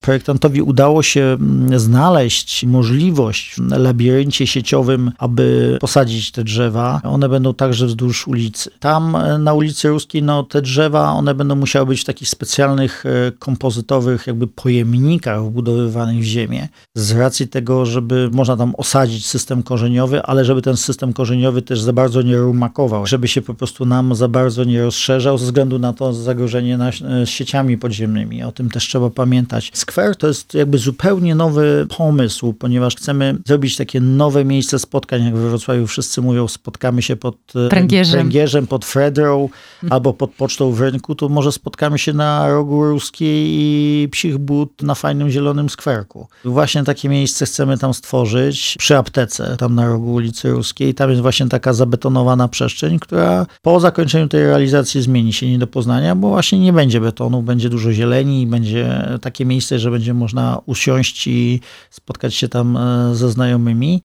projektantowi udało się znaleźć możliwość w labiryncie sieciowym, aby posadzić te drzewa. One będą także wzdłuż ulicy. Tam na ulicy Ruskiej, te drzewa, one będą musiały być w takich specjalnych kompozytowych jakby pojemnikach wbudowywanych w ziemię. Z racji tego, żeby można tam osadzić system korzeniowy, ale żeby ten system korzeniowy też za bardzo nie rumakował, żeby się po prostu nam za bardzo nie rozszerzał ze względu na to zagrożenie z sieciami podziemnymi. O tym też trzeba pamiętać. Skwer to jest jakby zupełnie nowy pomysł, ponieważ chcemy zrobić takie nowe miejsce spotkań, jak we Wrocławiu wszyscy mówią, spotkamy się pod Pręgierzem, pod Fredrą albo pod Pocztą w Rynku, to może spotkamy się na Rogu Ruskiej i Psich But na fajnym zielonym skwerku. Właśnie takie miejsce chcemy tam stworzyć przy aptece, tam na rogu ulicy Ruskiej. Tam jest właśnie taka zabetonowana przestrzeń, która po zakończeniu tej realizacji zmieni się nie do poznania, bo właśnie nie będzie betonu, będzie dużo zieleni i będzie takie miejsce, że będzie można usiąść i spotkać się tam ze znajomymi.